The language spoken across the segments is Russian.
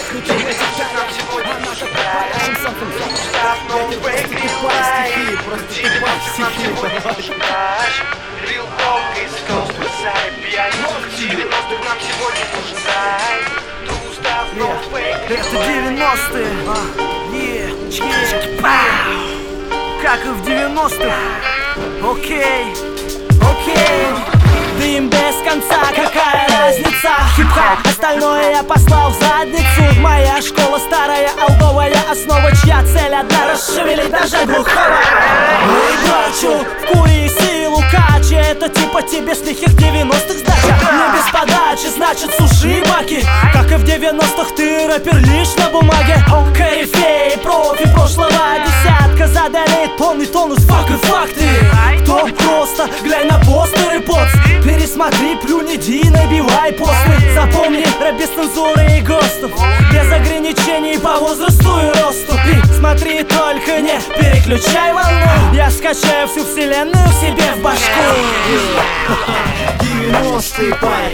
Внутри этих нам сегодня нужен драйв. Устав, но фейк, real life. 90 нам сегодня нужен драйв. Real talk, East Coast, Westside, PI. 90 нам сегодня нужен драйв. Устав, но фейк, Это 90-е, как и в 90-х. Окей. Дым без конца, какая разница? Хип-хоп, остальное я послал в задницу. Моя школа старая, олдовая основа, чья цель одна — расшевелить даже глухого. Эй, брачу, вкури силу качи. Это типа тебе с лихих 90-х сдача. Не без подачи, значит суши баки. Как и в 90-х ты рэпер лишь на бумаге. Корифей, профи прошлого десятка задали полный тонус, факт и факты. Кто просто, глянь на постеры, поц. Пересмотри, плюнь, иди, набивай посты. Запомни, рэп без цензуры и ГОСТов, без ограничений по возрасту и росту. И смотри, только не переключай волну. Я скачаю всю вселенную себе в башку. 90-й парень,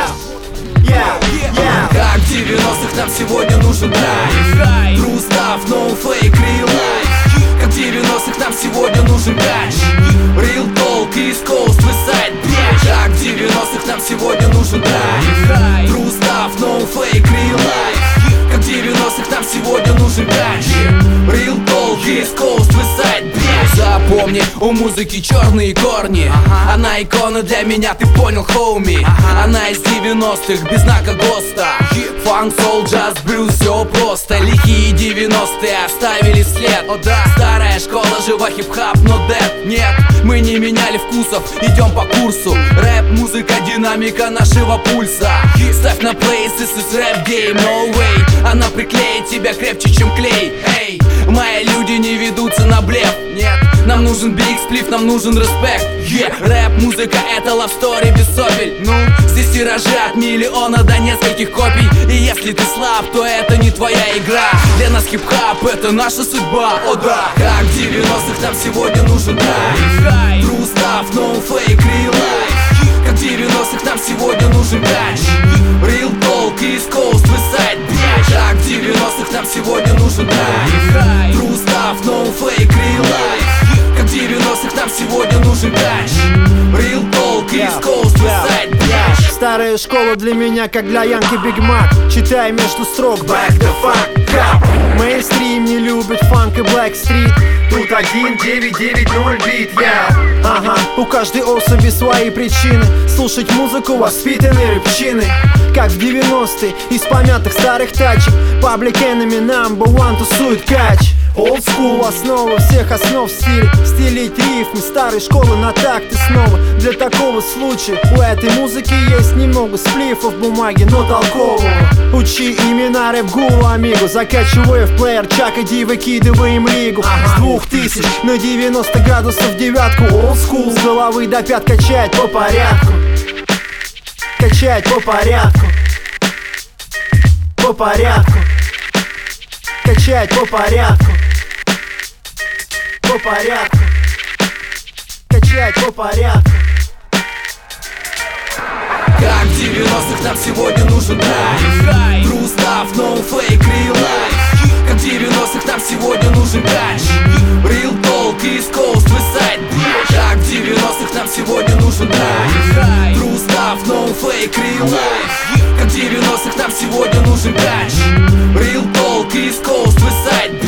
Как в 90-х нам сегодня нужен драйв. True stuff, no fake, real life. Как в 90-х нам сегодня нужен кач. Real talk, East Coast, Westside, bitch. Как в 90-х нам сегодня нужен драйв. True stuff, no fake, real life. Как в 90-х нам сегодня нужен кач. Real talk, East Coast, Westside, bitch. Запомни, у музыки черные корни. Она икона для меня, ты понял, хоуми. Она из 90-х, без знака ГОСТа. Фанк, соул, джаз, блюз, все просто. Лихие 90-е оставили след. О да, старая школа, жива хип-хап, но дэд. Нет, мы не меняли вкусов, идем по курсу. Рэп, музыка, динамика нашего пульса. Ставь на плей, this is rap game, no way. Она приклеит тебя крепче, чем клей. Эй, мои люди не ведутся на блеф. Нет, нам нужен биг сплив, нам нужен респект. Рэп, музыка, это love story без сопель. Ну, здесь тиражи от миллиона до нескольких копий. И если ты слаб, то это не твоя игра. Для нас хип-хап это наша судьба, о да. Как в 90-х нам сегодня нужен драйв. True stuff, no fake, real life. Как в 90-х нам сегодня нужен кач. Real talk, East Coast, Westside, bitch. Как в 90-х нам сегодня нужен драйв. True stuff, no fake, real life. Как в 90-х нам сегодня нужен кач. Real talk, East Coast, Westside, bitch. Старая школа для меня, как для Янки Биг Мак. Читай между строк, back the fuck up. Мейнстрим не любит фанк и Black Street. Тут 1990 бит, Ага, у каждой особи свои причины слушать музыку воспитанной рыбчины. Как в 90-е, из помятых старых тачек. Public Enemy number one тусует кач. Old school, основа всех основ в стиле. Стелить рифмы старой школы на такты снова. Для такого случая у этой музыки есть немного сплифов бумаги, но толкового. Учи имена рэп-гуру, амигу. Закачивая в плеер чак, иди выкидывай им лигу. С 2000 на 90 градусов девятку. Old school, с головы до пят качать по порядку. Качать по порядку. По порядку. Качать по порядку. По порядку. Качать по порядку. Как в 90-х нам сегодня нужен драйв. True stuff, no fake, real life. Как в 90-х нам сегодня нужен кач. Real talk, East Coast, Westside, bitch. Как в 90-х нам сегодня нужен драйв. True stuff, no fake, real life. Как в 90-х нам сегодня нужен кач. Real talk, East Coast, Westside, bitch.